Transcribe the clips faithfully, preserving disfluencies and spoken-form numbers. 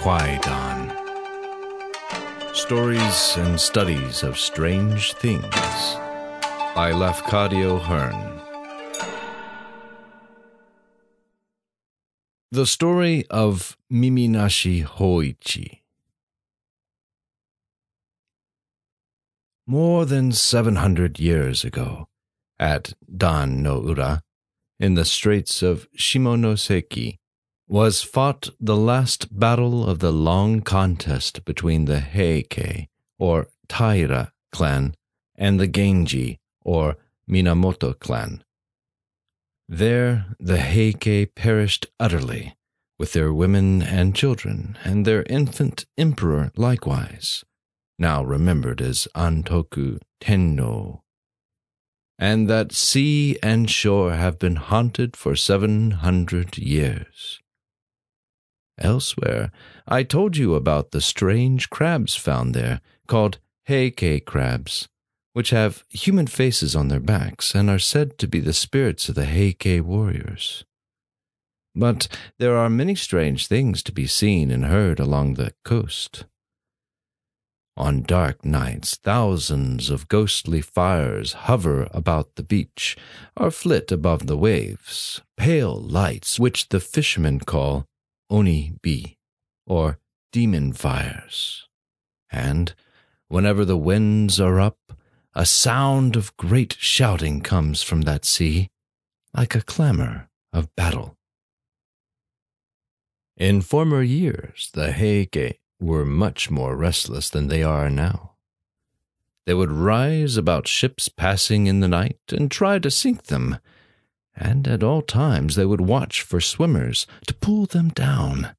Kwaidan. Stories and Studies of Strange Things by Lafcadio Hearn. The Story of Mimi-nashi Hōichi. More than seven hundred years ago, at Dan no Ura, in the Straits of Shimonoseki, was fought the last battle of the long contest between the Heike, or Taira, clan, and the Genji, or Minamoto clan. There the Heike perished utterly, with their women and children, and their infant emperor likewise, now remembered as Antoku Tenno. And that sea and shore have been haunted for seven hundred years. Elsewhere, I told you about the strange crabs found there, called Heike crabs, which have human faces on their backs and are said to be the spirits of the Heike warriors. But there are many strange things to be seen and heard along the coast. On dark nights, thousands of ghostly fires hover about the beach or flit above the waves, pale lights which the fishermen call Oni-bi, or demon fires. And whenever the winds are up, a sound of great shouting comes from that sea, like a clamor of battle. In former years, the Heike were much more restless than they are now. They would rise about ships passing in the night and try to sink them, and at all times they would watch for swimmers to pull them down.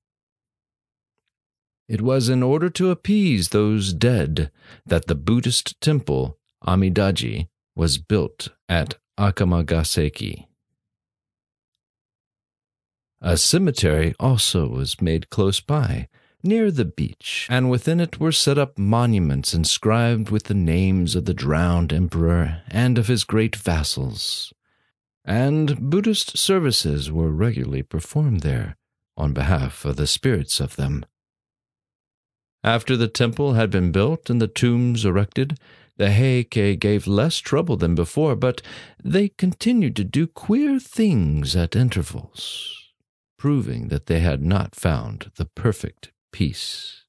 It was in order to appease those dead that the Buddhist temple Amidaji was built at Akamagaseki. A cemetery also was made close by, near the beach, and within it were set up monuments inscribed with the names of the drowned emperor and of his great vassals. And Buddhist services were regularly performed there on behalf of the spirits of them. After the temple had been built and the tombs erected, the Heike gave less trouble than before, but they continued to do queer things at intervals, proving that they had not found the perfect peace.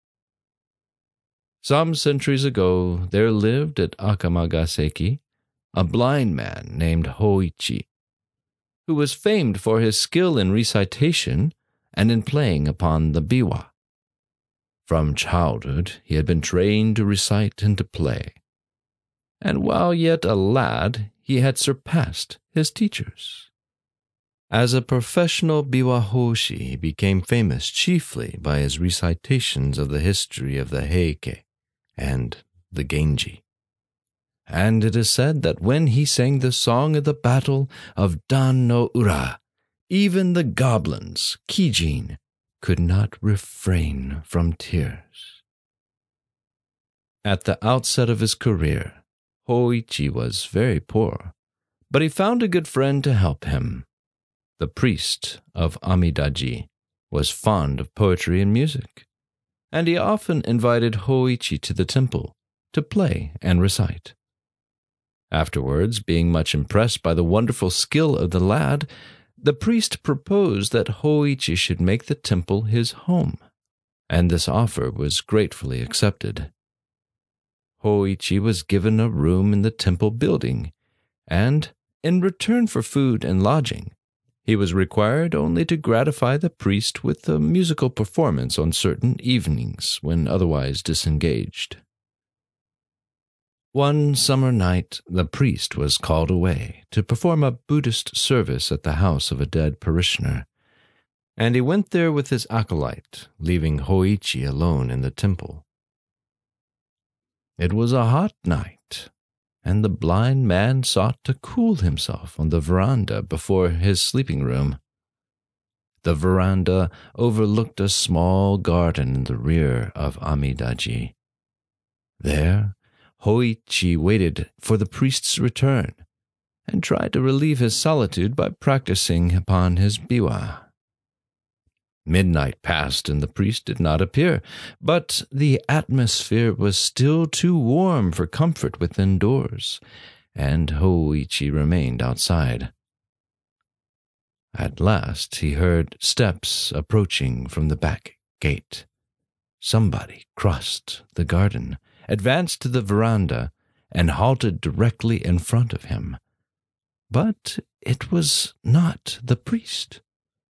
Some centuries ago, there lived at Akamagaseki a blind man named Hōichi, who was famed for his skill in recitation and in playing upon the biwa. From childhood, he had been trained to recite and to play, and while yet a lad, he had surpassed his teachers. As a professional biwa-hoshi, he became famous chiefly by his recitations of the history of the Heike and the Genji. And it is said that when he sang the song of the battle of Dan no Ura, even the goblins, Kijin, could not refrain from tears. At the outset of his career, Hōichi was very poor, but he found a good friend to help him. The priest of Amidaji was fond of poetry and music, and he often invited Hōichi to the temple to play and recite. Afterwards, being much impressed by the wonderful skill of the lad, the priest proposed that Hōichi should make the temple his home, and this offer was gratefully accepted. Hōichi was given a room in the temple building, and, in return for food and lodging, he was required only to gratify the priest with a musical performance on certain evenings when otherwise disengaged. One summer night, the priest was called away to perform a Buddhist service at the house of a dead parishioner, and he went there with his acolyte, leaving Hōichi alone in the temple. It was a hot night, and the blind man sought to cool himself on the veranda before his sleeping room. The veranda overlooked a small garden in the rear of Amidaji. There, Hōichi waited for the priest's return and tried to relieve his solitude by practicing upon his biwa. Midnight passed and the priest did not appear, but the atmosphere was still too warm for comfort within doors, and Hōichi remained outside. At last he heard steps approaching from the back gate. Somebody crossed the garden, advanced to the veranda, and halted directly in front of him. But it was not the priest.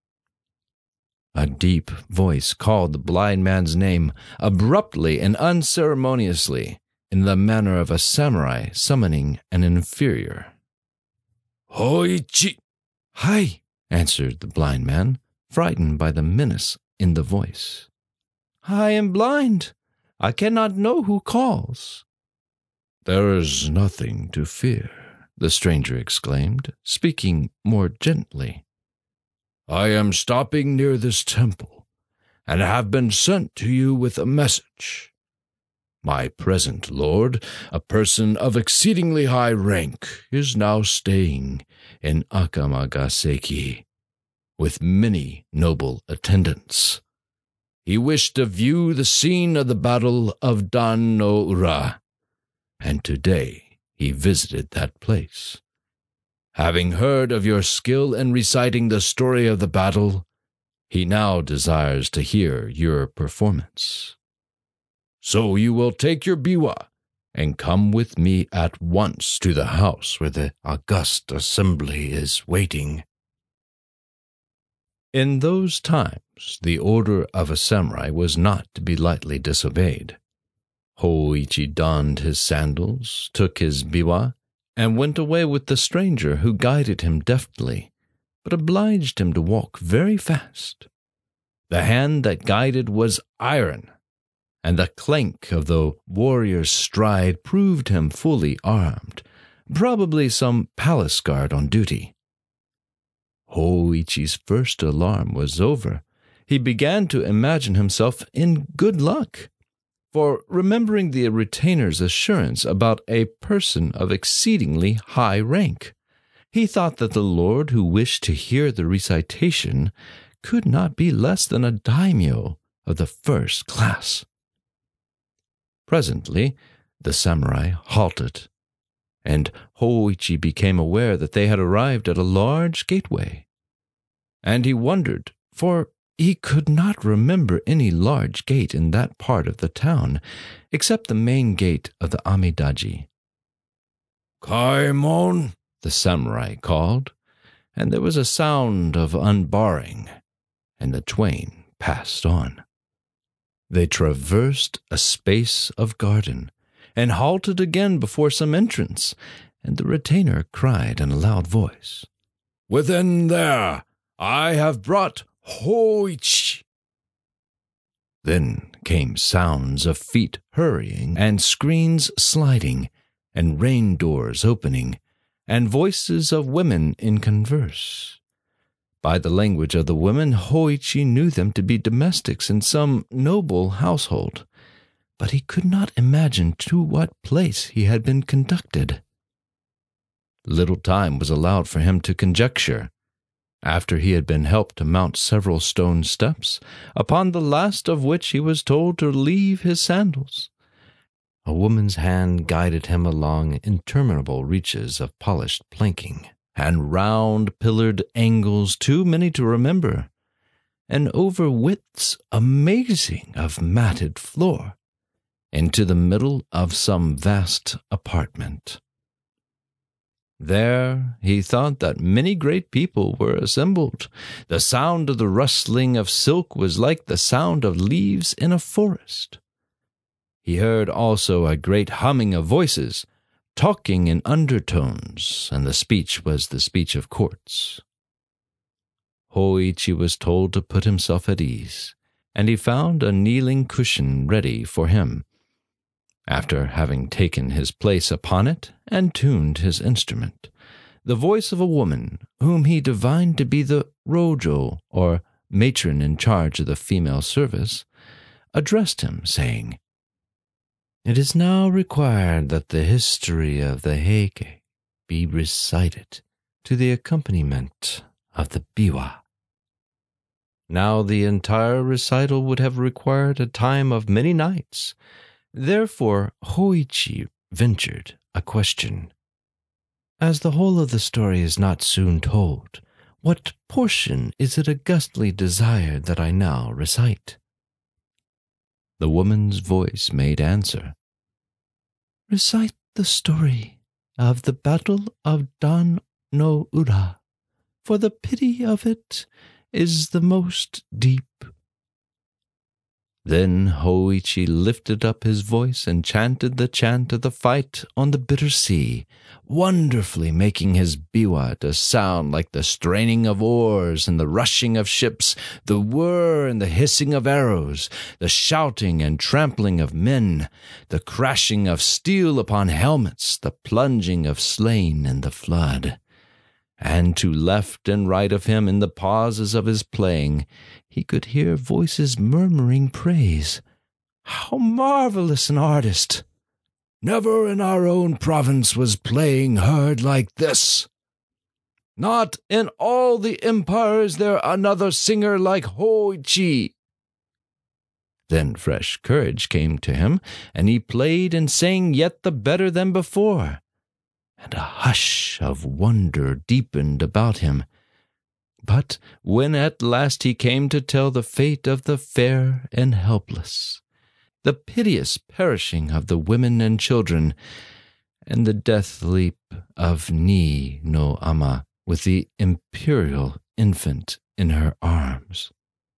A deep voice called the blind man's name, abruptly and unceremoniously, in the manner of a samurai summoning an inferior. "Hōichi!" "Hi!" answered the blind man, frightened by the menace in the voice. "I am blind. I cannot know who calls." "There is nothing to fear," the stranger exclaimed, speaking more gently. "I am stopping near this temple, and have been sent to you with a message. My present lord, a person of exceedingly high rank, is now staying in Akamagaseki, with many noble attendants. He wished to view the scene of the battle of Dan no Ura, and today he visited that place. Having heard of your skill in reciting the story of the battle, he now desires to hear your performance. So you will take your biwa and come with me at once to the house where the august assembly is waiting." In those times, the order of a samurai was not to be lightly disobeyed. Hōichi donned his sandals, took his biwa, and went away with the stranger, who guided him deftly, but obliged him to walk very fast. The hand that guided was iron, and the clank of the warrior's stride proved him fully armed, probably some palace guard on duty. Hōichi's first alarm was over. He began to imagine himself in good luck, for remembering the retainer's assurance about a person of exceedingly high rank, he thought that the lord who wished to hear the recitation could not be less than a daimyo of the first class. Presently, the samurai halted, and Hōichi became aware that they had arrived at a large gateway. And he wondered, for he could not remember any large gate in that part of the town, except the main gate of the Amidaji. "Kaimon," the samurai called, and there was a sound of unbarring, and the twain passed on. They traversed a space of garden, and halted again before some entrance, and the retainer cried in a loud voice, "Within there, I have brought Hōichi." Then came sounds of feet hurrying, and screens sliding, and rain doors opening, and voices of women in converse. By the language of the women, Hōichi knew them to be domestics in some noble household, but he could not imagine to what place he had been conducted. Little time was allowed for him to conjecture. After he had been helped to mount several stone steps, upon the last of which he was told to leave his sandals, a woman's hand guided him along interminable reaches of polished planking, and round pillared angles too many to remember, and over widths amazing of matted floor, into the middle of some vast apartment. There he thought that many great people were assembled. The sound of the rustling of silk was like the sound of leaves in a forest. He heard also a great humming of voices, talking in undertones, and the speech was the speech of courts. Hōichi was told to put himself at ease, and he found a kneeling cushion ready for him. After having taken his place upon it and tuned his instrument, the voice of a woman, whom he divined to be the Rojo, or matron in charge of the female service, addressed him, saying, "It is now required that the history of the Heike be recited to the accompaniment of the biwa." Now the entire recital would have required a time of many nights. Therefore Hōichi ventured a question. As the whole of the story is not soon told, what portion is it augustly desired that I now recite? The woman's voice made answer. Recite the story of the Battle of Dan no Ura, for the pity of it is the most deep. Then Hōichi lifted up his voice and chanted the chant of the fight on the bitter sea, wonderfully making his biwa to sound like the straining of oars and the rushing of ships, the whir and the hissing of arrows, the shouting and trampling of men, the crashing of steel upon helmets, the plunging of slain in the flood. And to left and right of him in the pauses of his playing, he could hear voices murmuring praise. How marvelous an artist! Never in our own province was playing heard like this. Not in all the empire is there another singer like Hōichi. Then fresh courage came to him, and he played and sang yet the better than before. And a hush of wonder deepened about him. But when at last he came to tell the fate of the fair and helpless, the piteous perishing of the women and children, and the death leap of Ni no Ama with the imperial infant in her arms,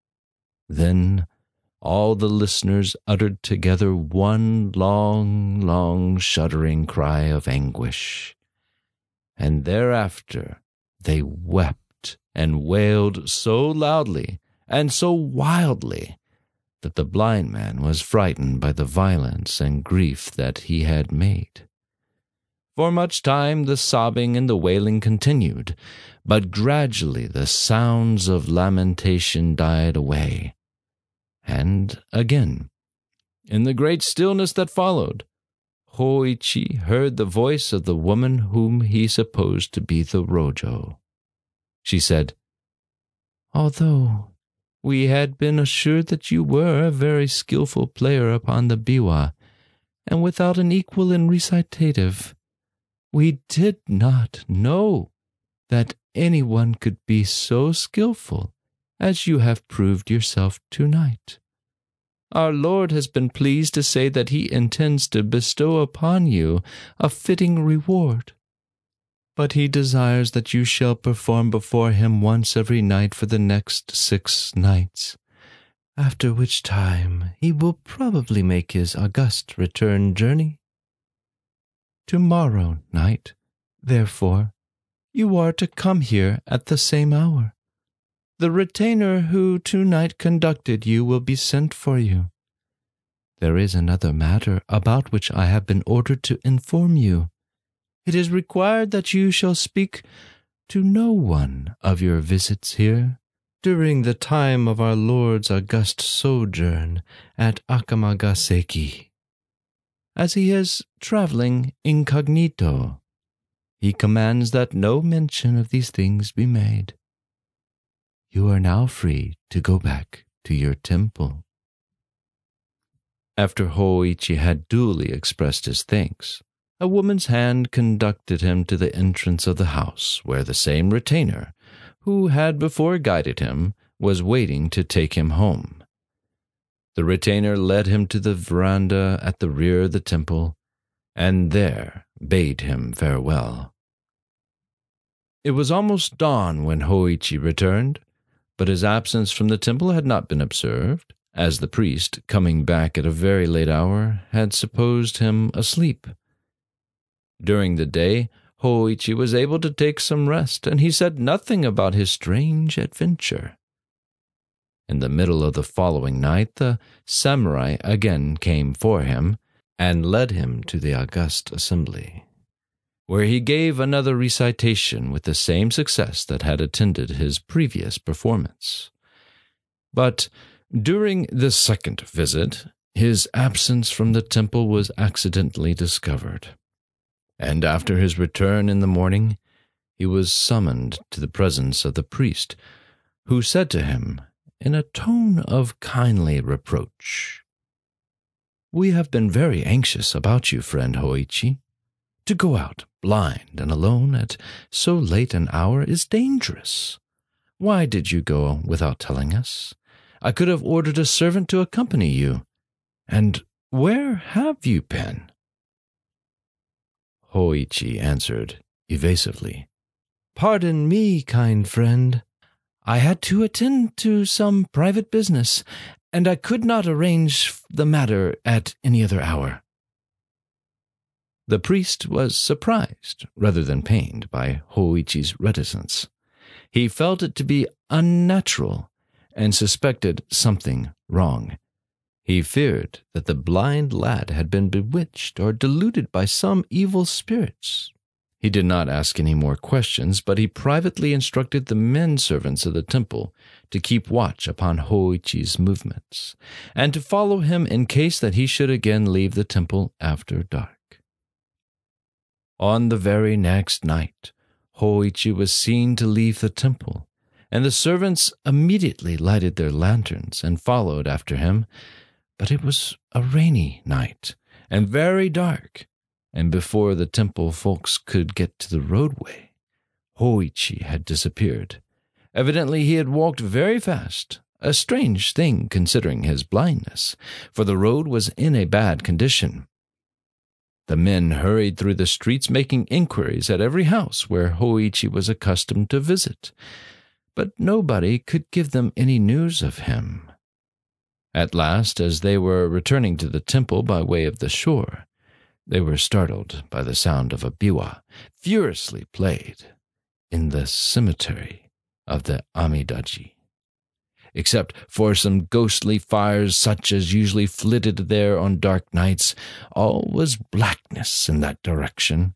then all the listeners uttered together one long, long shuddering cry of anguish. And thereafter they wept and wailed so loudly and so wildly that the blind man was frightened by the violence and grief that he had made. For much time the sobbing and the wailing continued, but gradually the sounds of lamentation died away. And again, in the great stillness that followed, Hōichi heard the voice of the woman whom he supposed to be the Rojo. She said, Although we had been assured that you were a very skillful player upon the biwa, and without an equal in recitative, we did not know that anyone could be so skillful as you have proved yourself tonight. Our Lord has been pleased to say that he intends to bestow upon you a fitting reward. But he desires that you shall perform before him once every night for the next six nights, after which time he will probably make his august return journey. Tomorrow night, therefore, you are to come here at the same hour. The retainer who tonight conducted you will be sent for you. There is another matter about which I have been ordered to inform you. It is required that you shall speak to no one of your visits here during the time of our Lord's august sojourn at Akamagaseki. As he is traveling incognito, he commands that no mention of these things be made. You are now free to go back to your temple. After Hōichi had duly expressed his thanks, a woman's hand conducted him to the entrance of the house, where the same retainer, who had before guided him, was waiting to take him home. The retainer led him to the veranda at the rear of the temple, and there bade him farewell. It was almost dawn when Hōichi returned, but his absence from the temple had not been observed, as the priest, coming back at a very late hour, had supposed him asleep. During the day, Hōichi was able to take some rest, and he said nothing about his strange adventure. In the middle of the following night, the samurai again came for him, and led him to the august assembly, where he gave another recitation with the same success that had attended his previous performance. But during the second visit, his absence from the temple was accidentally discovered, and after his return in the morning, he was summoned to the presence of the priest, who said to him, in a tone of kindly reproach. "We have been very anxious about you, friend Hōichi. To go out blind and alone at so late an hour is dangerous. Why did you go without telling us? I could have ordered a servant to accompany you. And where have you been?" Hōichi answered evasively, "Pardon me, kind friend. I had to attend to some private business, and I could not arrange the matter at any other hour." The priest was surprised rather than pained by Hōichi's reticence. He felt it to be unnatural and suspected something wrong. He feared that the blind lad had been bewitched or deluded by some evil spirits. He did not ask any more questions, but he privately instructed the men servants of the temple to keep watch upon Hōichi's movements, and to follow him in case that he should again leave the temple after dark. On the very next night, Hōichi was seen to leave the temple, and the servants immediately lighted their lanterns and followed after him. But it was a rainy night and very dark, and before the temple folks could get to the roadway, Hōichi had disappeared. Evidently he had walked very fast, a strange thing considering his blindness, for the road was in a bad condition. The men hurried through the streets making inquiries at every house where Hōichi was accustomed to visit, but nobody could give them any news of him. At last, as they were returning to the temple by way of the shore, they were startled by the sound of a biwa furiously played in the cemetery of the Amidaji. Except for some ghostly fires such as usually flitted there on dark nights, all was blackness in that direction.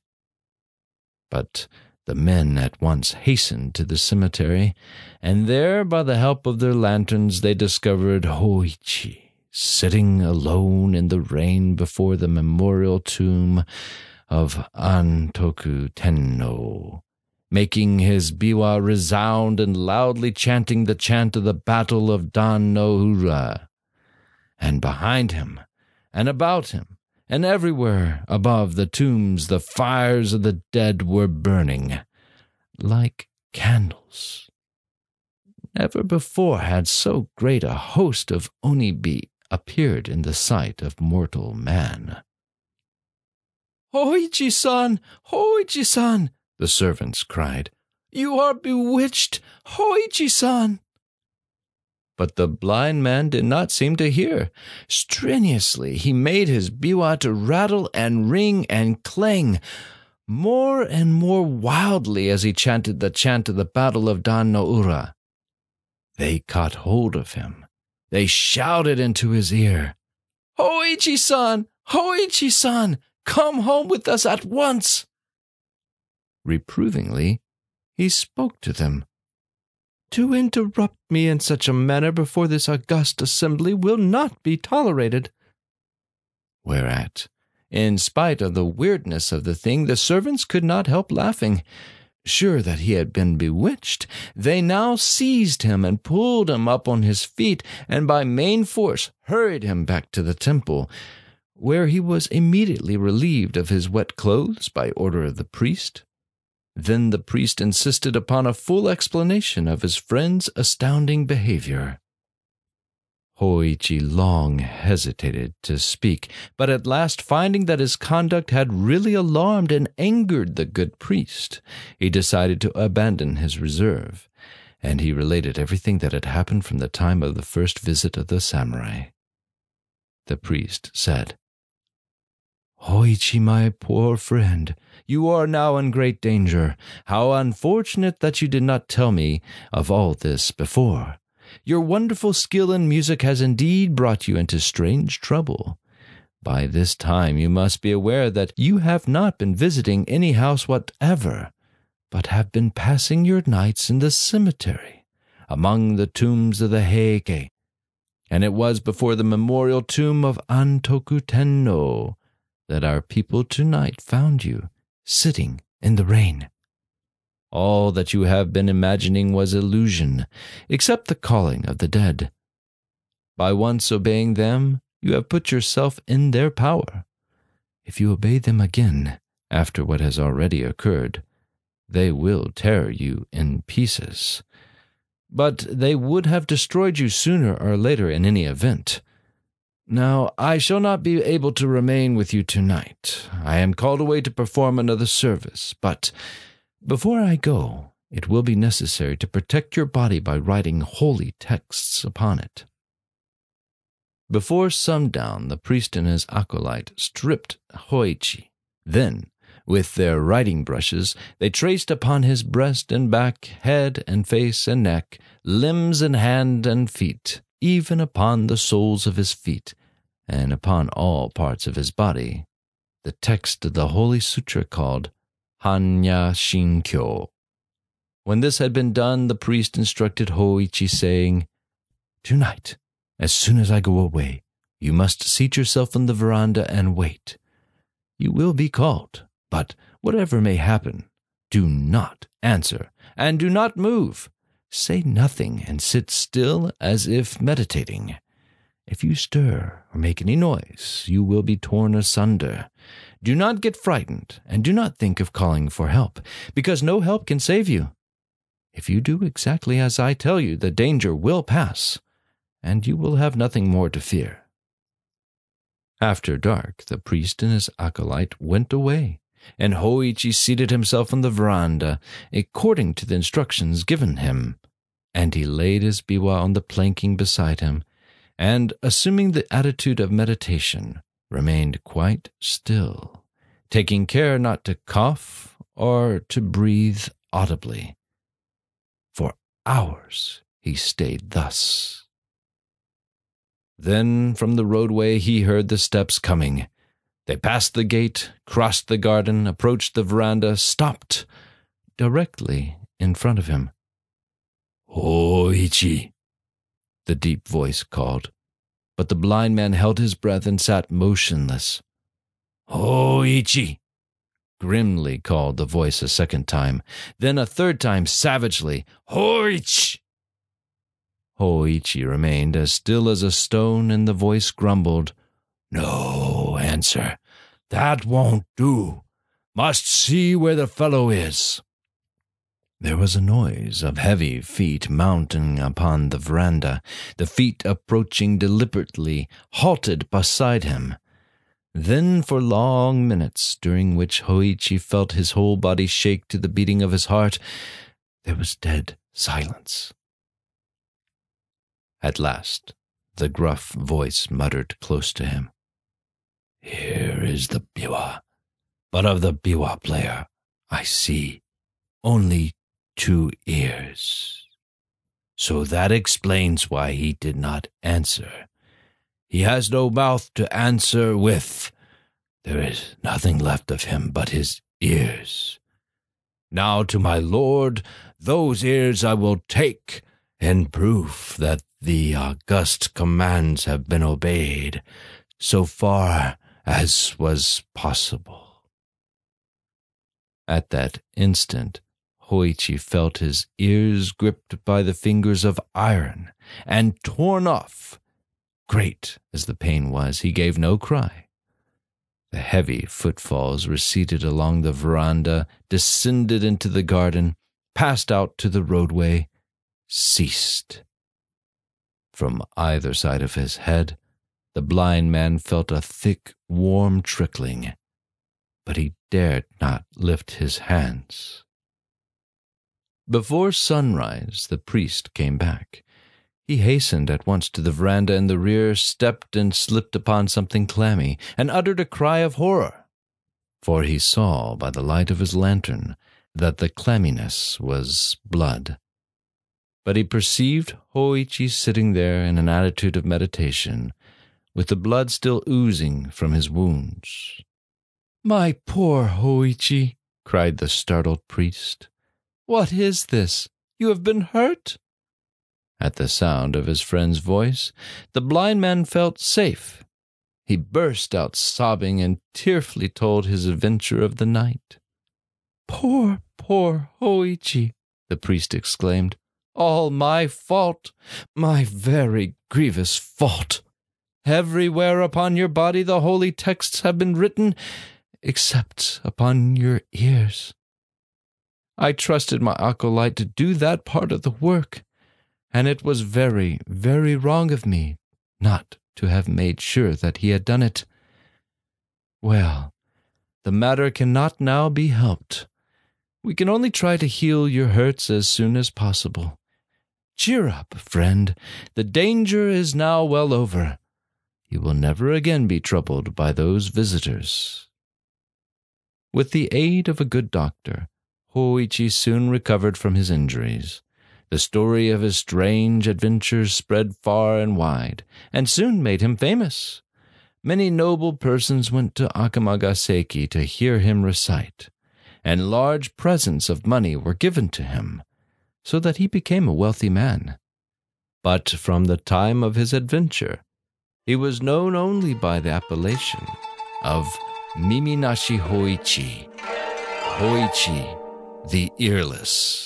But the men at once hastened to the cemetery, and there, by the help of their lanterns, they discovered Hōichi sitting alone in the rain before the memorial tomb of Antoku Tenno, making his biwa resound and loudly chanting the chant of the Battle of Dan no Ura. And behind him, and about him, and everywhere above the tombs the fires of the dead were burning, like candles. Never before had so great a host of Onibi appeared in the sight of mortal man. "Hōichi-san! Hōichi-san!" the servants cried. "You are bewitched! Hōichi-san!" But the blind man did not seem to hear. Strenuously he made his biwa to rattle and ring and clang, more and more wildly as he chanted the chant of the Battle of Dan no Ura. They caught hold of him. They shouted into his ear, "Hōichi-san! Hōichi-san! Come home with us at once!" Reprovingly, he spoke to them. "To interrupt me in such a manner before this august assembly will not be tolerated." Whereat, in spite of the weirdness of the thing, the servants could not help laughing. Sure that he had been bewitched, they now seized him and pulled him up on his feet, and by main force hurried him back to the temple, where he was immediately relieved of his wet clothes by order of the priest. Then the priest insisted upon a full explanation of his friend's astounding behavior. Hōichi long hesitated to speak, but at last, finding that his conduct had really alarmed and angered the good priest, he decided to abandon his reserve, and he related everything that had happened from the time of the first visit of the samurai. The priest said, "Hōichi, my poor friend, you are now in great danger. How unfortunate that you did not tell me of all this before. Your wonderful skill in music has indeed brought you into strange trouble. By this time you must be aware that you have not been visiting any house whatever, but have been passing your nights in the cemetery, among the tombs of the Heike, and it was before the memorial tomb of Antoku Tenno that our people tonight found you sitting in the rain. All that you have been imagining was illusion, except the calling of the dead. By once obeying them, you have put yourself in their power. If you obey them again, after what has already occurred, they will tear you in pieces. But they would have destroyed you sooner or later in any event. Now, I shall not be able to remain with you tonight. I am called away to perform another service, but before I go, it will be necessary to protect your body by writing holy texts upon it." Before sundown, the priest and his acolyte stripped Hōichi. Then, with their writing brushes, they traced upon his breast and back, head and face and neck, limbs and hand and feet, even upon the soles of his feet, and upon all parts of his body, the text of the Holy Sutra called Hanya Shinkyo. When this had been done, the priest instructed Hōichi, saying, "Tonight, as soon as I go away, you must seat yourself on the veranda and wait. You will be called, but whatever may happen, do not answer, and do not move. Say nothing and sit still as if meditating. If you stir or make any noise, you will be torn asunder. Do not get frightened, and do not think of calling for help, because no help can save you. If you do exactly as I tell you, the danger will pass, and you will have nothing more to fear." After dark, the priest and his acolyte went away, and Hōichi seated himself on the veranda, according to the instructions given him, and he laid his biwa on the planking beside him, and, assuming the attitude of meditation, remained quite still, taking care not to cough or to breathe audibly. For hours he stayed thus. Then from the roadway he heard the steps coming. They passed the gate, crossed the garden, approached the veranda, stopped directly in front of him. "Hōichi," the deep voice called, but the blind man held his breath and sat motionless. "Hōichi," grimly called the voice a second time, then a third time savagely, "Hōichi." Hōichi remained as still as a stone, and the voice grumbled, "No answer. That won't do. Must see where the fellow is." There was a noise of heavy feet mounting upon the veranda, the feet approaching deliberately, halted beside him. Then for long minutes, during which Hōichi felt his whole body shake to the beating of his heart, there was dead silence. At last, the gruff voice muttered close to him, "Here is the biwa, but of the biwa player, I see only two ears. So that explains why he did not answer. He has no mouth to answer with. There is nothing left of him but his ears. Now to my lord, those ears I will take, in proof that the august commands have been obeyed, so far as was possible." At that instant, Hōichi felt his ears gripped by the fingers of iron and torn off. Great as the pain was, he gave no cry. The heavy footfalls receded along the veranda, descended into the garden, passed out to the roadway, ceased. From either side of his head, the blind man felt a thick, warm trickling, but he dared not lift his hands. Before sunrise, the priest came back. He hastened at once to the veranda in the rear, stepped and slipped upon something clammy, and uttered a cry of horror, for he saw by the light of his lantern that the clamminess was blood. But he perceived Hōichi sitting there in an attitude of meditation, with the blood still oozing from his wounds. "My poor Hōichi," cried the startled priest. "What is this? You have been hurt?" At the sound of his friend's voice, the blind man felt safe. He burst out sobbing and tearfully told his adventure of the night. "Poor, poor Hoichi," the priest exclaimed. "All my fault, my very grievous fault. Everywhere upon your body the holy texts have been written, except upon your ears. I trusted my acolyte to do that part of the work, and it was very, very wrong of me not to have made sure that he had done it. Well, the matter cannot now be helped. We can only try to heal your hurts as soon as possible. Cheer up, friend. The danger is now well over. You will never again be troubled by those visitors." With the aid of a good doctor, Hoichi soon recovered from his injuries. The story of his strange adventures spread far and wide, and soon made him famous. Many noble persons went to Akamagaseki to hear him recite, and large presents of money were given to him, so that he became a wealthy man. But from the time of his adventure, he was known only by the appellation of Mimi Nashi Hoichi, Hoichi the Earless.